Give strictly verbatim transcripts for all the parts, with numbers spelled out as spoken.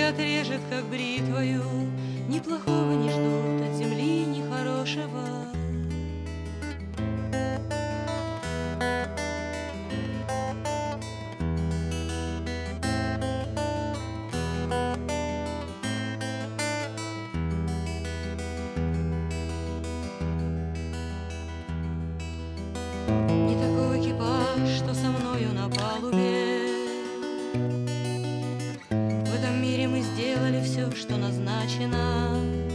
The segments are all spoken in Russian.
отрежет, как бритвою. Ни плохого не ждут от земли, ни хорошего. Не такой экипаж, что со мною на палубе. В этом мире мы сделали все, что назначено,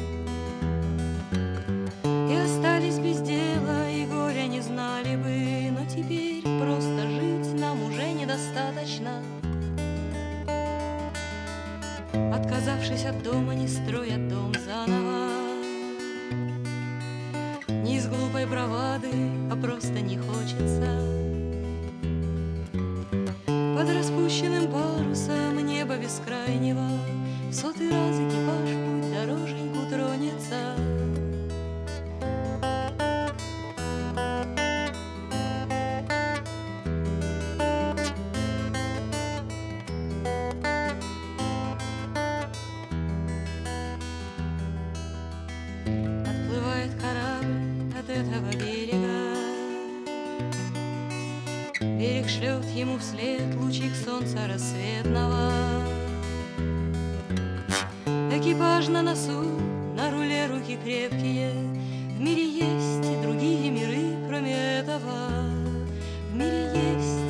и остались без дела, и горя не знали бы. Но теперь просто жить нам уже недостаточно. Отказавшись от дома, не строят дом заново. Не из глупой бравады, а просто не хочется. Под распущенным парусом неба бескрайнего в сотый раз экипаж в путь дороженьку тронется. Отплывает корабль от этого берега. Берег шлет ему вслед лучик солнца рассветного. Экипаж на носу, на руле руки крепкие. В мире есть и другие миры, кроме этого. В мире есть